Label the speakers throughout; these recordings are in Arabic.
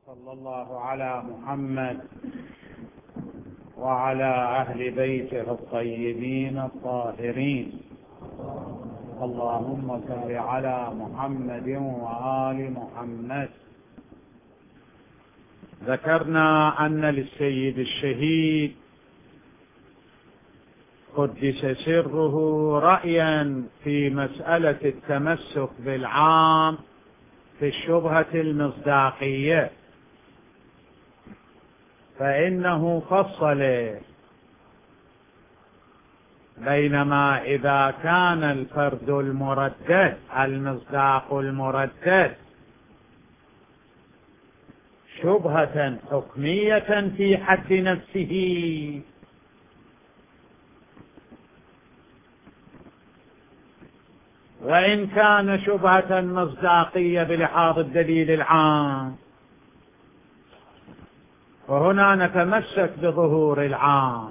Speaker 1: وصلى الله على محمد وعلى أهل بيته الطيبين الطاهرين. اللهم صل على محمد وآل محمد. ذكرنا أن للسيد الشهيد قدس سره رأيا في مسألة التمسك بالعام في الشبهة المصداقية، فإنه فصل بينما إذا كان الفرد المردد المصداق المردد شبهة حكمية في حد نفسه، وإن كان شبهة مصداقية بلحاظ الدليل العام، وهنا نتمسك بظهور العام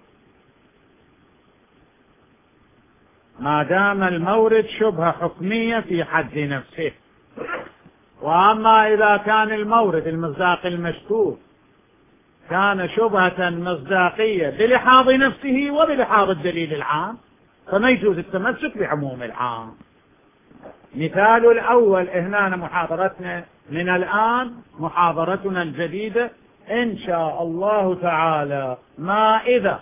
Speaker 1: ما دام المورد شبهة حكمية في حد نفسه. وأما إذا كان المورد المصداق المشكوك كان شبهة مصداقية بلحاظ نفسه وبلحاظ الدليل العام، فما يجوز التمسك بعموم العام. مثال الأول، هنا محاضرتنا من الآن محاضرتنا الجديدة إن شاء الله تعالى، ما إذا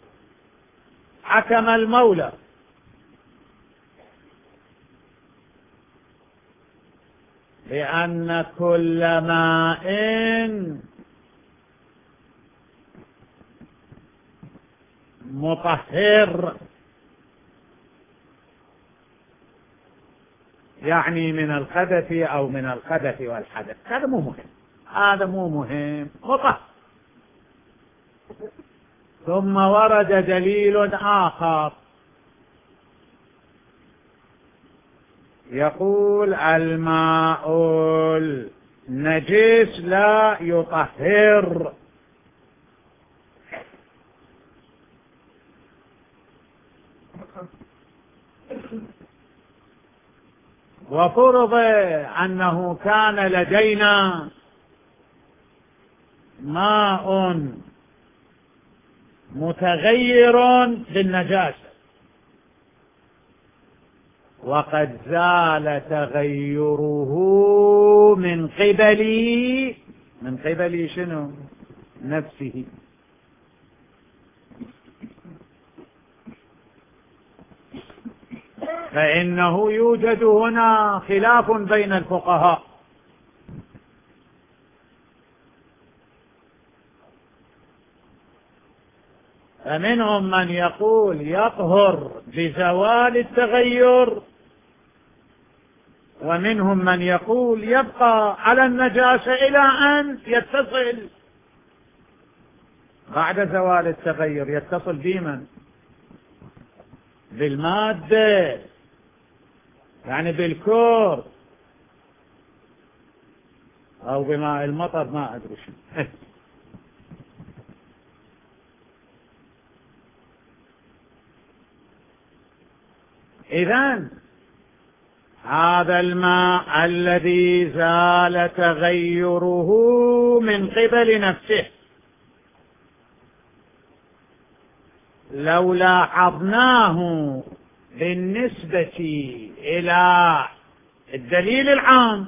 Speaker 1: حكم المولى بأن كل ماء مطهر، يعني من الخبث أو من الخبث والحدث، هذا مو مهم، هذا مو مهم، مطهر. ثم ورد دليل آخر يقول الماء النجس لا يطهر، وفرض أنه كان لدينا ماء متغير بالنجاسة وقد زال تغيره من قبل شنو؟ نفسه. فإنه يوجد هنا خلاف بين الفقهاء، فمنهم من يقول يطهر بزوال التغير، ومنهم من يقول يبقى على النجاسة إلى أن يتصل بعد زوال التغير، يتصل بمن؟ بالمادة، يعني بالكور أو بماء المطر، ما أدري شو. إذن هذا الماء الذي زال تغيره من قبل نفسه لو لاحظناه بالنسبة إلى الدليل العام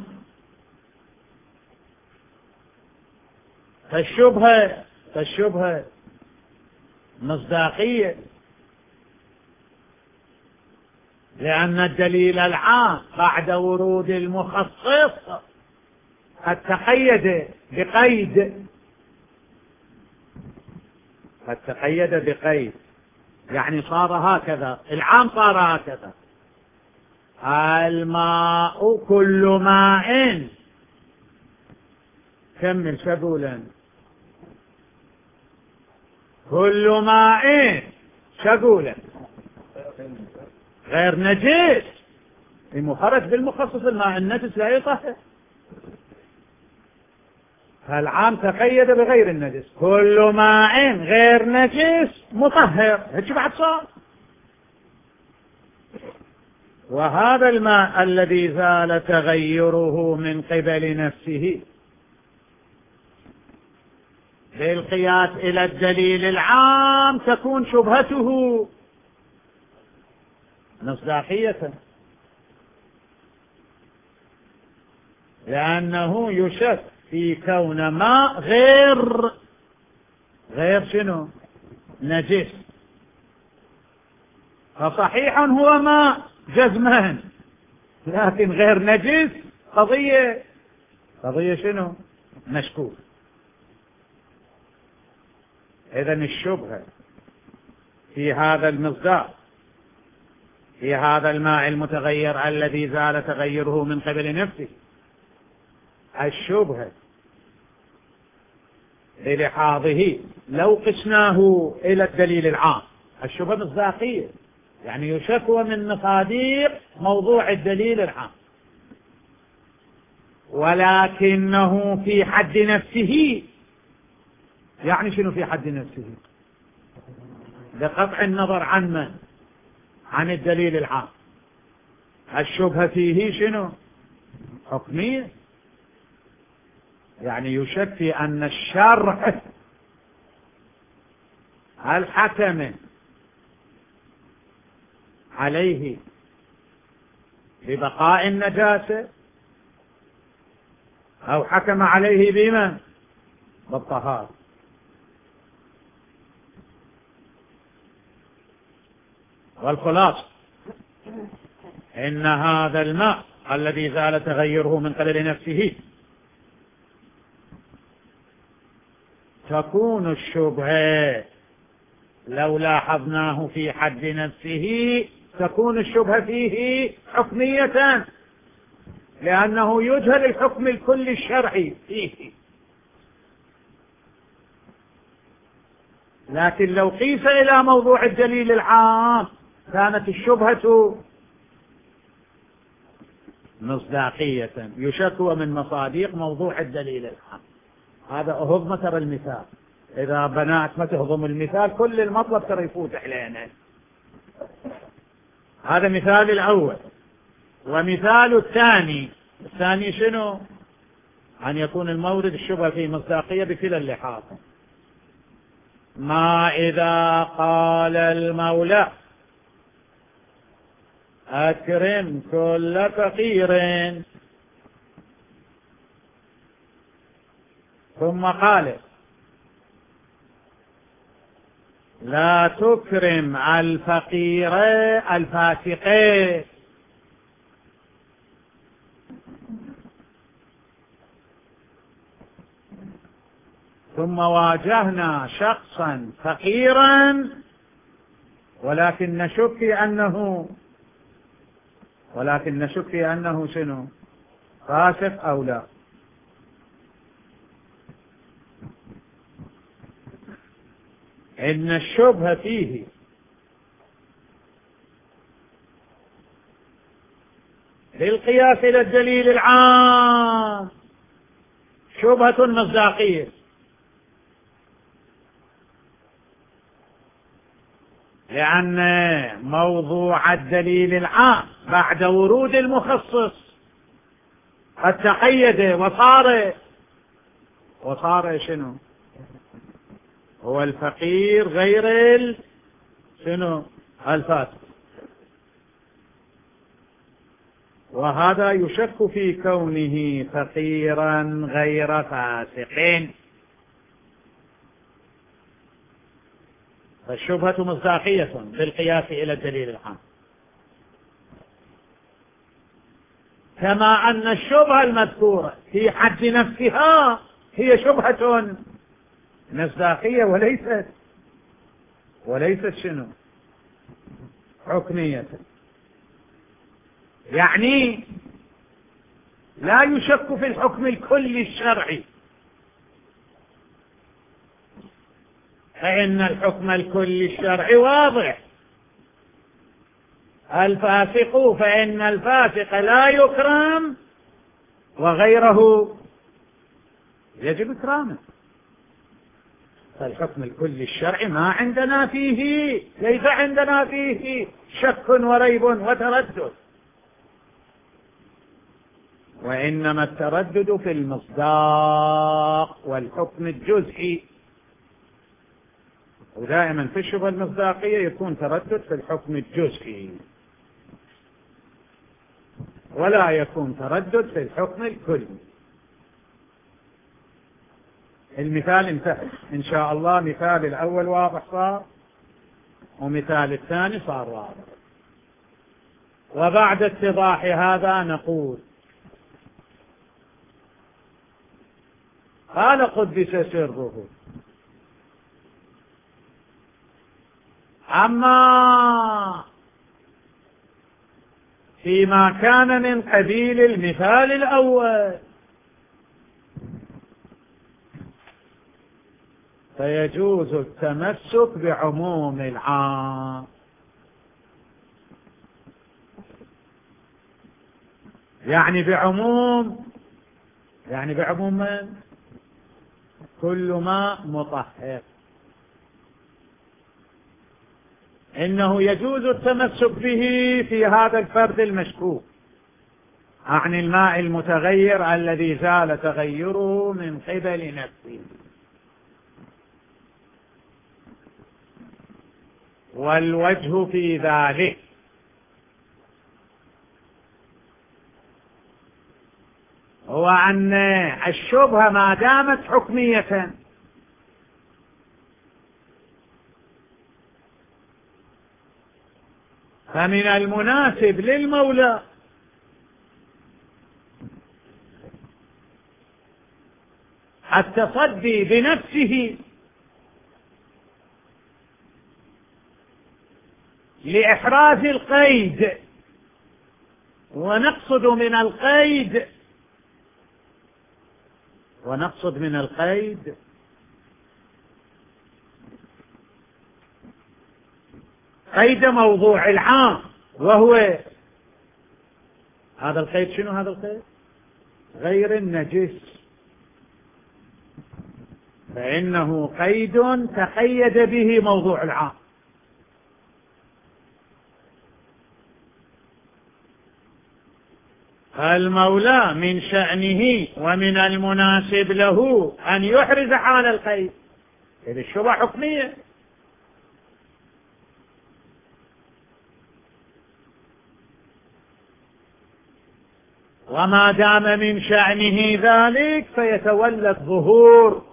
Speaker 1: فالشبهة مصداقية، لأن الدليل العام بعد ورود المخصص قد تقيد بقيد، يعني صار هكذا، العام صار هكذا: الماء كل ماء. كمل شغولا. كل ماء شغولا غير نجس، المخرج بالمخصص، الماء النجس لا يطهر، فالعام تقيد بغير النجس، كل ماء غير نجس مطهر، هيك بعد صار. وهذا الماء الذي زال تغيره من قبل نفسه بالقياس إلى الدليل العام تكون شبهته مصداقية، لأنه يشك في كون ماء غير شنو؟ نجس. فصحيح هو ماء جزما، لكن غير نجس قضية شنو؟ مشكوك. إذن الشبهة في هذا المصداق، في هذا الماء المتغير الذي زال تغيره من قبل نفسه، الشبهة بلحاظه لو قسناه إلى الدليل العام، الشبهة مصداقية، يعني يشكو من مصادر موضوع الدليل العام، ولكنه في حد نفسه. يعني شنو في حد نفسه؟ بقطع النظر عن من؟ عن الدليل العام. الشبهة فيه شنو؟ حكمية، يعني يشك في أن الشرع هل حكم عليه ببقاء النجاسة أو حكم عليه بما؟ بالطهارة. والخلاصة إن هذا الماء الذي زال تغيره من قبل نفسه تكون الشبهة، لو لاحظناه في حد نفسه تكون الشبهة فيه حكمية، لأنه يجهل الحكم الكلي الشرعي فيه. لكن لو قيس إلى موضوع الدليل العام كانت الشبهة مصداقية، يشكو من مصادق موضوع الدليل العام. هذا أهضم ترى المثال، إذا بنات ما تهضم المثال كل المطلب ترى يفوت علينا. هذا مثال الأول. ومثال الثاني شنو؟ أن يكون المورد الشبهة فيه مصداقية بكلا اللحاظ. ما إذا قال المولى أكرم كل فقير، ثم قال لا تكرم الفقير الفاسق، ثم واجهنا شخصا فقيرا ولكن نشك أنه شنو؟ فاسق أو لا. إن الشبهة فيه بالقياس إلى الدليل العام شبهة مصداقية، لأن موضوع الدليل العام بعد ورود المخصص قد تقيد وصار شنو؟ هو الفقير غير شنو؟ الفاسق. وهذا يشك في كونه فقيرا غير فاسق، فالشبهة مصداقية بالقياس إلى الدليل العام، كما أن الشبهة المذكورة في حد نفسها هي شبهة مصداقية وليست شنو؟ حكمية. يعني لا يشك في الحكم الكلي الشرعي، فإن الحكم الكلي الشرعي واضح. الفاسق فإن الفاسق لا يكرم وغيره يجب إكرامه. فالحكم الكلي الشرعي ما عندنا فيه، ليس عندنا فيه شك وريب وتردد، وإنما التردد في المصداق والحكم الجزئي ودائما في الشبهة المصداقية يكون تردد في الحكم الجزئي ولا يكون تردد في الحكم الكلي. المثال انتهى إن شاء الله. مثال الأول واضح صار، ومثال الثاني صار واضح. وبعد اتضاح هذا نقول: قال قدس سره: أما فيما كان من قبيل المثال الأول فيجوز التمسك بعموم العام. يعني بعموم من؟ كل ما مطهر. إنه يجوز التمسك به في هذا الفرد المشكوك عن الماء المتغير الذي زال تغيره من قبل نفسه. والوجه في ذلك هو أن الشبهة ما دامت حكمية فمن المناسب للمولى التصدي بنفسه لإحراز القيد. ونقصد من القيد قيد موضوع العام، وهو هذا القيد. شنو هذا القيد؟ غير النجس، فإنه قيد تقيد به موضوع العام. المولى من شأنه ومن المناسب له أن يحرز حال القيد. هذه الشبهة حكمية. وما دام من شأنه ذلك فيتولى الظهور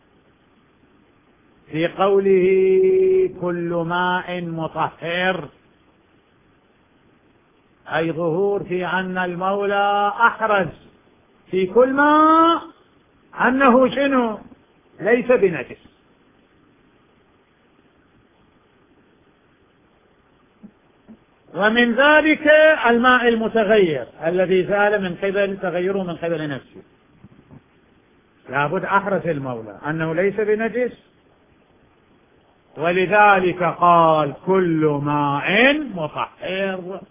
Speaker 1: في قوله كل ماء مطهر، أي ظهور في أن المولى أحرز في كل ماء أنه شنو؟ ليس بنجس. ومن ذلك الماء المتغير الذي زال من قبل تغيره من قبل نفسه، لابد أحرز المولى أنه ليس بنجس، ولذلك قال كل ماء مطهر.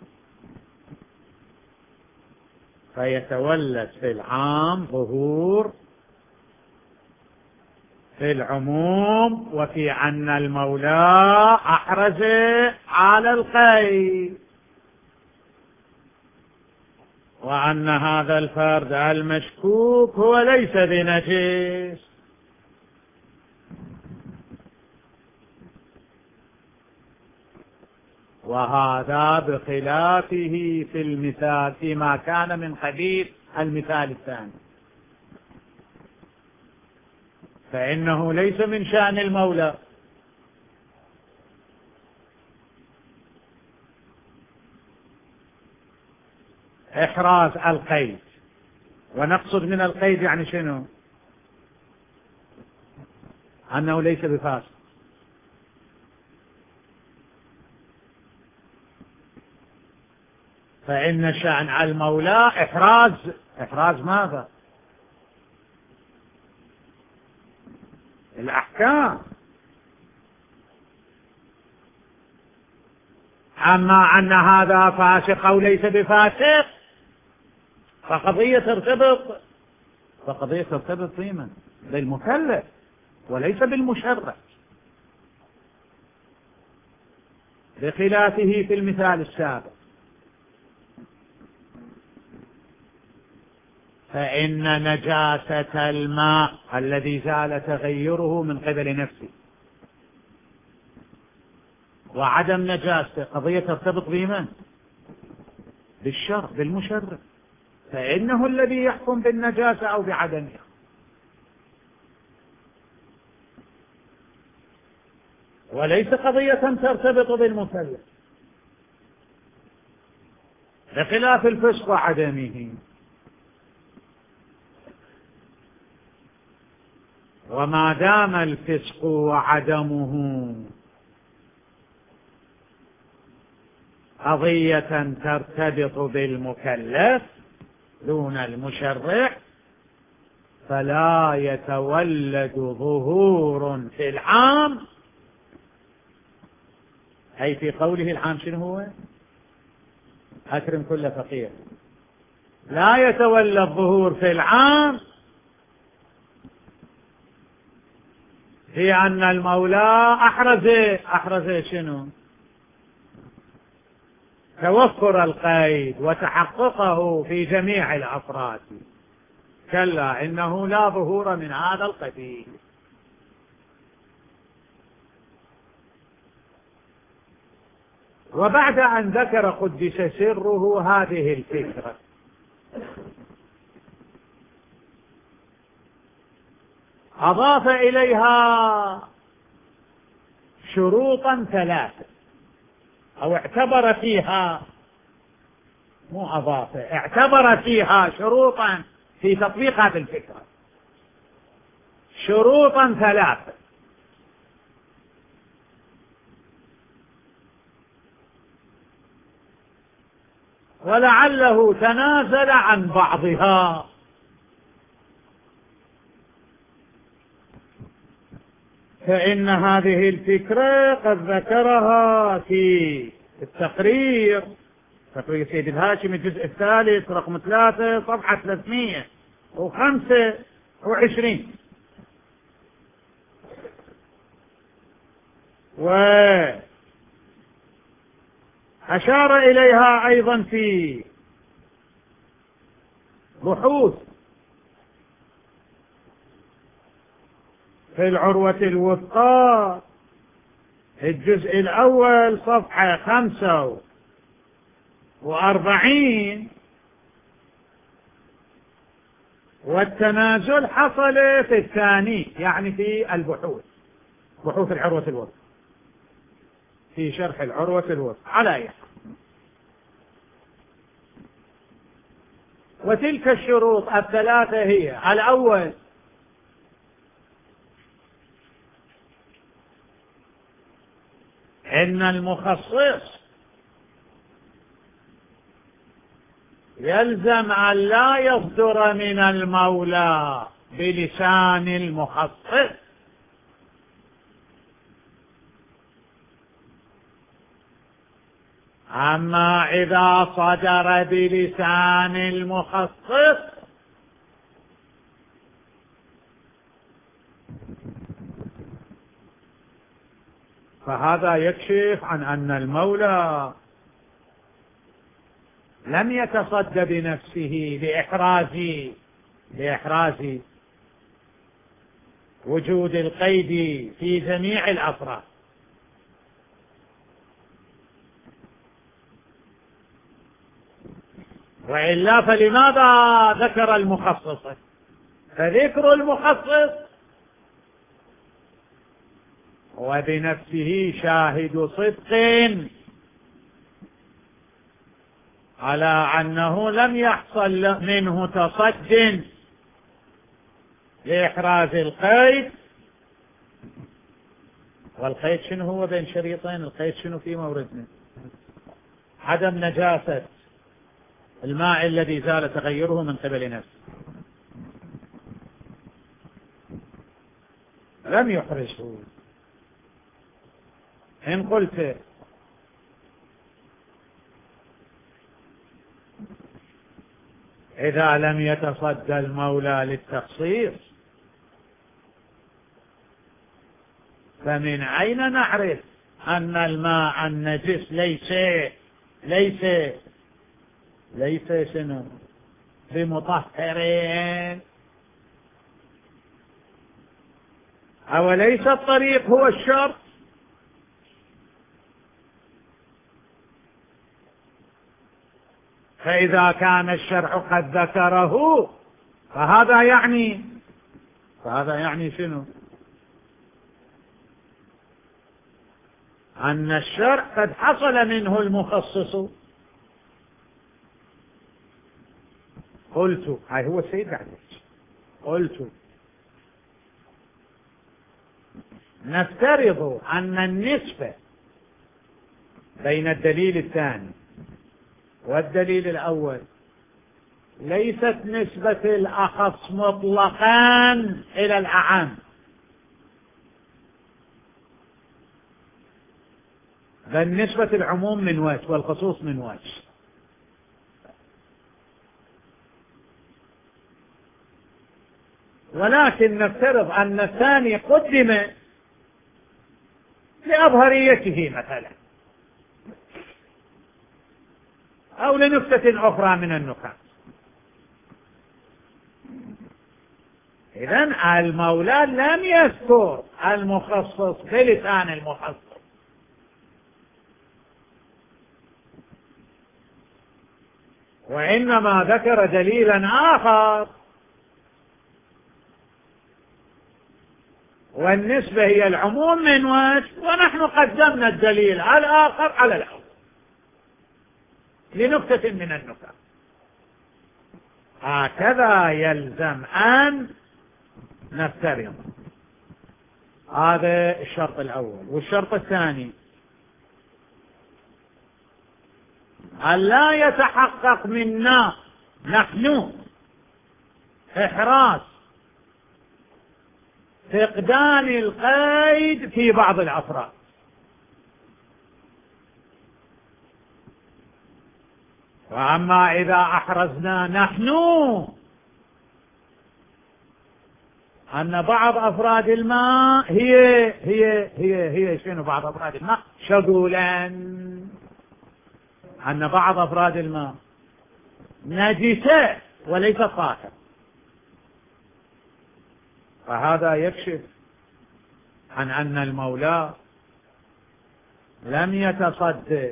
Speaker 1: فيتولد في العام ظهور في العموم، وفي أن المولى أحرز على القيد، وأن هذا الفرد المشكوك هو ليس بنجس. وهذا بخلافه في المثال فيما كان من قبيل المثال الثاني، فإنه ليس من شأن المولى إحراز القيد. ونقصد من القيد يعني شنو؟ أنه ليس بفاسق. فإن شأن المولى إحراز ماذا؟ الأحكام. أما أن هذا فاسق أو ليس بفاسق فقضية ترتبط بمن؟ بالمكلف وليس بالمشرع، بخلافه في المثال السابق. فإن نجاسة الماء الذي زال تغيره من قبل نفسه وعدم نجاسته قضية ترتبط بمن؟ بالشرع، بالمشرع، فإنه الذي يحكم بالنجاسة أو بعدمها. وليس قضية ترتبط بالمكلف، بخلاف الفسق وعدمه. وما دام الفسق وعدمه قضية ترتبط بالمكلف دون المشرع، فلا يتولد ظهور في العام، أي في قوله العام شنو هو؟ أكرم كل فقير. لا يتولد ظهور في العام في أن المولى أحرز شنو؟ توفر القيد وتحققه في جميع الأفراد. كلا إنه لا ظهور من هذا القبيل. وبعد أن ذكر قدس سره هذه الفكرة، أضاف إليها شروطا ثلاثة، أو اعتبر فيها، مو أضاف، اعتبر فيها شروطا في تطبيق هذه الفكرة، شروطا ثلاثة. ولعله تنازل عن بعضها، فإن هذه الفكرة قد ذكرها في التقرير، تقرير سيد الهاشمي الجزء الثالث رقم 3 صفحة 325، وأشار إليها أيضا في بحوث في العروة الوثقى الجزء الأول صفحة 45، والتنازل حصل في الثاني، يعني في البحوث، بحوث العروة الوثقى، في شرح العروة الوثقى على أي حال. وتلك الشروط الثلاثة هي: الأول إن المخصص يلزم أن لا يصدر من المولى بلسان المخصص، أما إذا صدر بلسان المخصص فهذا يكشف عن أن المولى لم يتصد بنفسه لإحراز وجود القيد في جميع الأفراد، وإلا فلماذا ذكر المخصص؟ فذكر المخصص هو بنفسه شاهد صدق على أنه لم يحصل منه تصد لإحراز القيد. والقيد شنو هو بين شريطين؟ القيد شنو في موردنا؟ عدم نجاسة الماء الذي زال تغيره من قبل نفسه، لم يحرزه. إن قلت إذا لم يتصدى المولى للتخصيص فمن أين نعرف أن الماء النجس ليس شنو بمطهرين؟ أوليس الطريق هو الشرط؟ فإذا كان الشرع قد ذكره فهذا يعني شنو؟ أن الشرع قد حصل منه المخصص. قلت، هاي هو السيد قلت نفترض أن النسبة بين الدليل الثاني والدليل الأول ليست نسبة الأخص مطلقا إلى الأعم، بل نسبة العموم من وجه والخصوص من وجه. ولكن نفترض أن الثاني قدم لأظهريته مثلا أو لنكتة أخرى من النكت. إذن المولى لم يذكر المخصص بلسان المخصص، وإنما ذكر دليلا آخر، والنسبة هي العموم من وجه، ونحن قدمنا الدليل الآخر على الأول لنكتة من النكت. هكذا يلزم أن نفترض. هذا الشرط الأول. والشرط الثاني أن لا يتحقق منا نحن إحراز فقدان القيد في بعض الأفراد، وأما إذا أحرزنا نحن أن بعض أفراد الماء هي شنو بعض أفراد الماء؟ شغولا، أن بعض أفراد الماء نجسة وليس طاهر، فهذا يكشف عن أن المولى لم يتصدر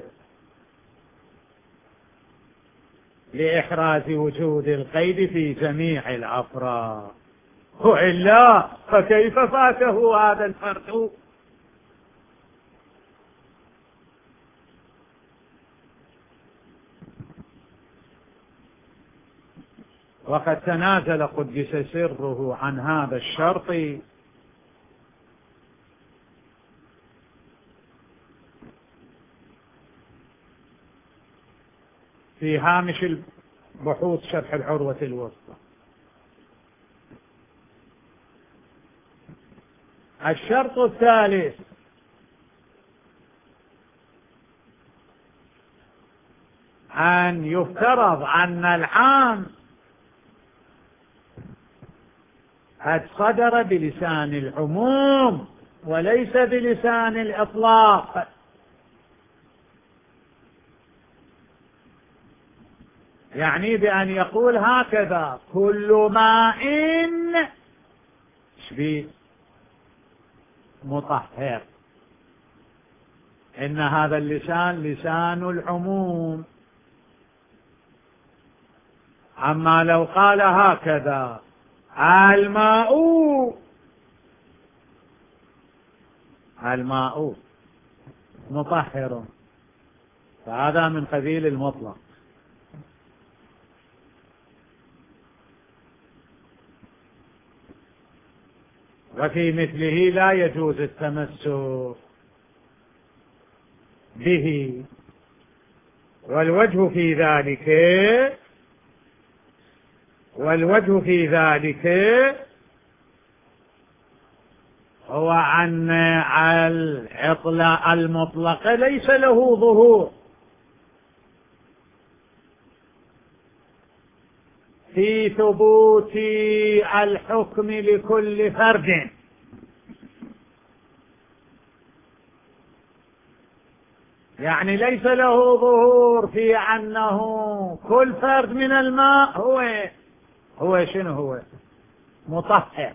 Speaker 1: لإحراز وجود القيد في جميع الأفراد، وإلا فكيف فاته هذا الفرد؟ وقد تنازل قدس سره عن هذا الشرط في هامش البحوث شرح العروة الوسطى. الشرط الثالث أن يفترض أن العام قد صدر بلسان العموم وليس بلسان الإطلاق، يعني بأن يقول هكذا كل ماء مطهر، إن هذا اللسان لسان العموم. أما لو قال هكذا الماء مطهر، فهذا من قبيل المطلق. وفي مثله لا يجوز التمسك به. والوجه في ذلك هو أن المطلق ليس له ظهور في ثبوت الحكم لكل فرد، يعني ليس له ظهور في أنه كل فرد من الماء هو شنو هو مطهر،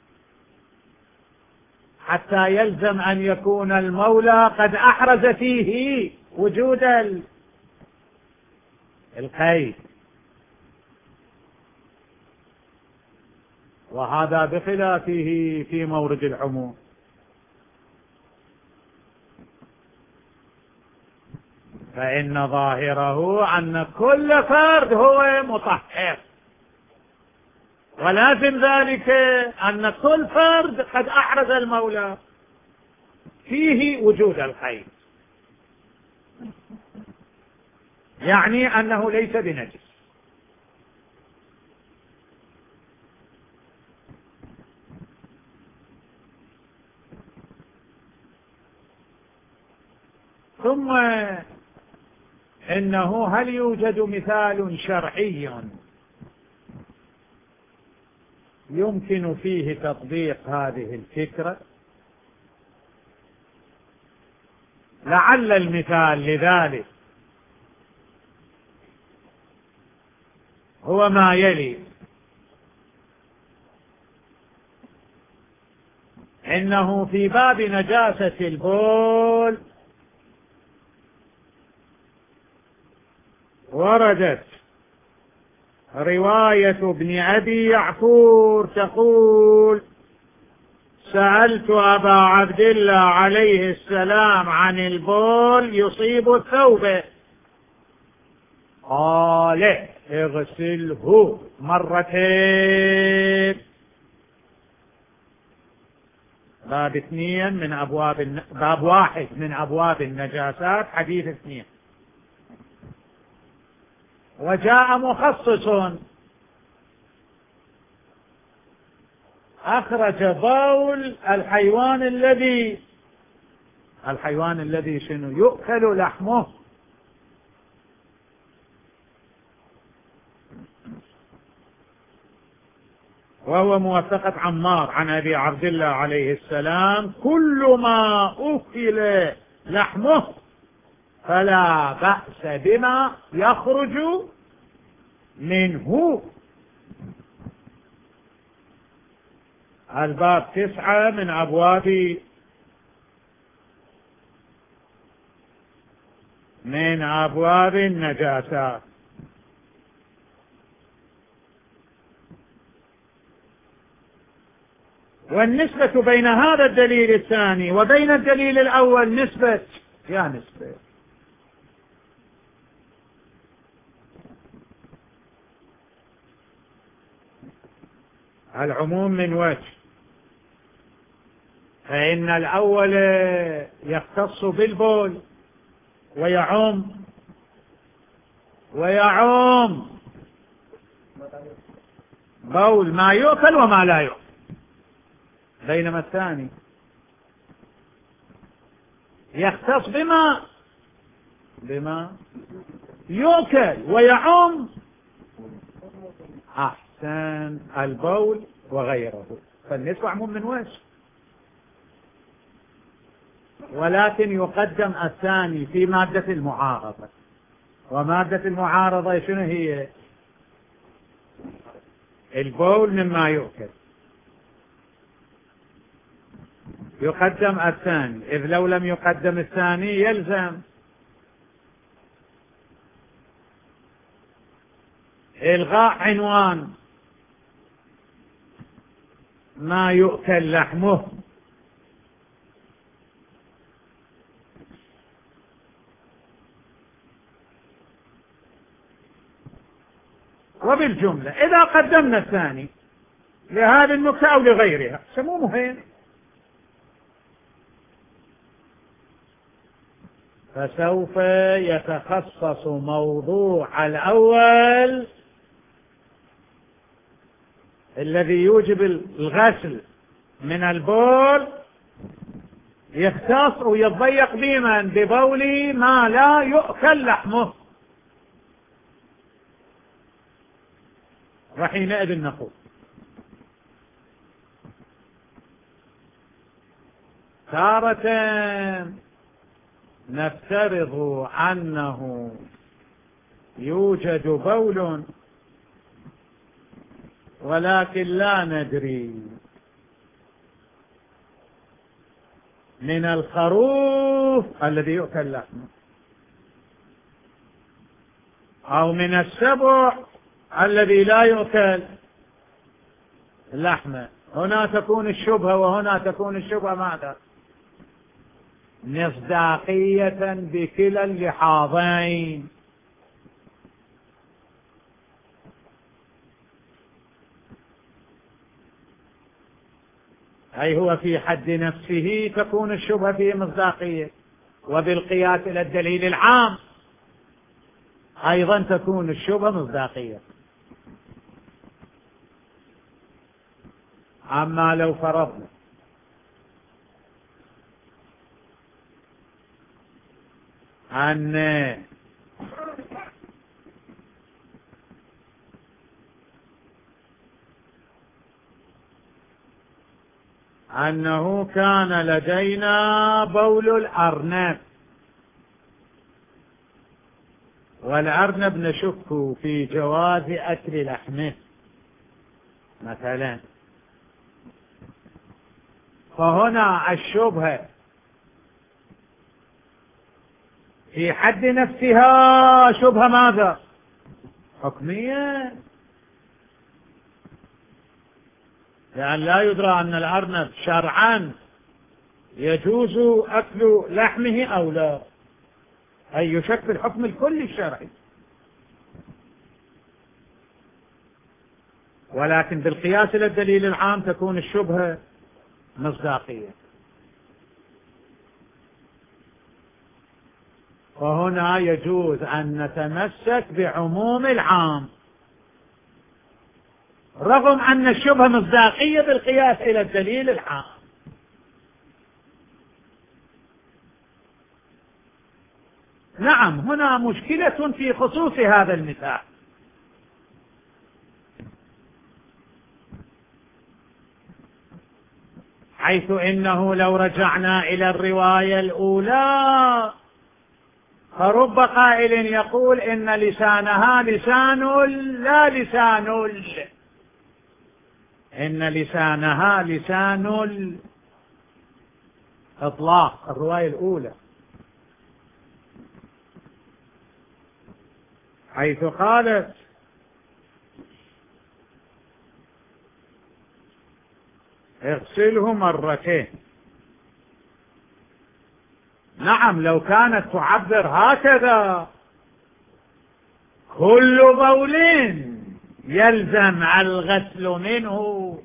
Speaker 1: حتى يلزم أن يكون المولى قد أحرز فيه وجود القيد، وهذا بخلافه في مورد العموم. فإن ظاهره أن كل فرد هو مطهر، ولازم ذلك أن كل فرد قد أحرز المولى فيه وجود القيد، يعني أنه ليس بنجس. ثم إنه هل يوجد مثال شرعي يمكن فيه تطبيق هذه الفكرة؟ لعل المثال لذلك هو ما يلي: إنه في باب نجاسة البول وردت رواية ابن أبي يعفور تقول: سألت أبا عبد الله عليه السلام عن البول يصيب الثوب، قال: اغسله مرتين. باب 2 من أبواب باب 1 من أبواب النجاسات، حديث 2. وجاء مخصص أخرج بول الحيوان الذي شنو يؤكل لحمه، وهو موثقة عمار عن أبي عبد الله عليه السلام: كل ما أكل لحمه فلا بأس بما يخرج منه. الباب 9 من أبواب النجاسات. والنسبة بين هذا الدليل الثاني وبين الدليل الأول نسبة العموم من وجه، فإن الأول يختص بالبول ويعم بول ما يؤكل وما لا يؤكل، بينما الثاني يختص بما يؤكل ويعم أحسن البول وغيره. فالنسبة عموم من وجه، ولكن يقدم الثاني في مادة المعارضة. ومادة المعارضة شنو هي؟ البول مما يؤكل، يقدم الثاني، إذ لو لم يقدم الثاني يلزم إلغاء عنوان ما يؤكل لحمه. وبالجملة إذا قدمنا الثاني لهذه النكتة أو لغيرها سموه مهم، فسوف يتخصص موضوع الأول الذي يوجب الغسل من البول، يختص ويضيق ببول ما لا يؤكل لحمه. وحينئذ نقول: تارة نفترض أنه يوجد بول ولكن لا ندري من الخروف الذي يؤكل لحمه أو من السبع الذي لا يؤكل لحمه. هنا تكون الشبهة وهنا تكون الشبهة ماذا؟ مصداقية بكلا اللحاظين. أي هو في حد نفسه تكون الشبهة فيه مصداقية، وبالقياس إلى الدليل العام أيضا تكون الشبهة مصداقية. أما لو فرضنا أنه كان لدينا بول الأرنب، والأرنب نشك في جواز أكل لحمه مثلا، فهنا الشبهة في حد نفسها شبهة ماذا؟ حكمية، لأن لا يدرى أن الأرنب شرعا يجوز أكل لحمه أو لا، أي يشك في الحكم الكلي الشرعي. ولكن بالقياس إلى الدليل العام تكون الشبهة مصداقية. وهنا يجوز أن نتمسك بعموم العام رغم أن الشبهة مصداقية بالقياس إلى الدليل العام. نعم، هنا مشكلة في خصوص هذا المثال، حيث إنه لو رجعنا إلى الرواية الأولى فرب قائل يقول إن لسانها لسان لا لسان إن لسانها لسان الإطلاق، الرواية الأولى، حيث قالت اغسله مرتين. نعم، لو كانت تعبر هكذا كل بول يلزم الغسل منه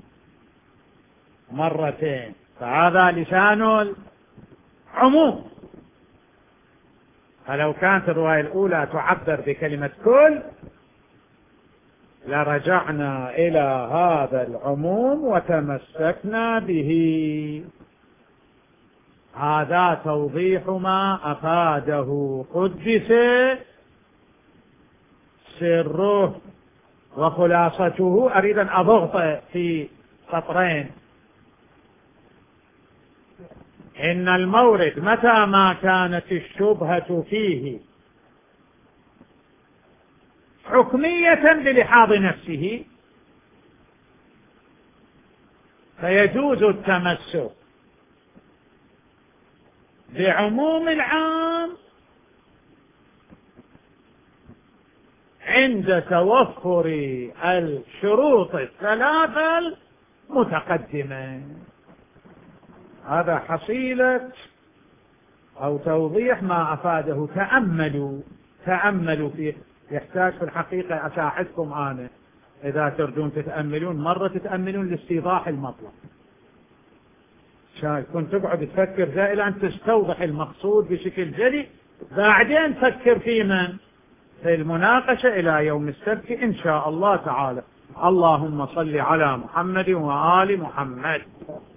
Speaker 1: مرتين، فهذا لسان العموم. فلو كانت الرواية الأولى تعبر بكلمة كل لرجعنا إلى هذا العموم وتمسكنا به. هذا توضيح ما أفاده قدس سره وخلاصته. أريد أن أضغط في سطرين. إن المورد متى ما كانت الشبهة فيه حكمية بلحاظ نفسه فيجوز التمسك بعموم العام عند توفر الشروط الثلاثة المتقدمة. هذا حصيلة أو توضيح ما أفاده. تأملوا فيه. يحتاج في الحقيقة أساعدكم أنا إذا تردون تتأملون، مرة تتأملون لاستيضاح المطلب، كنت تقعد تفكر إلى أن تستوضح المقصود بشكل جلي، بعدين تفكر في المناقشة إلى يوم السبت إن شاء الله تعالى. اللهم صل على محمد وآل محمد.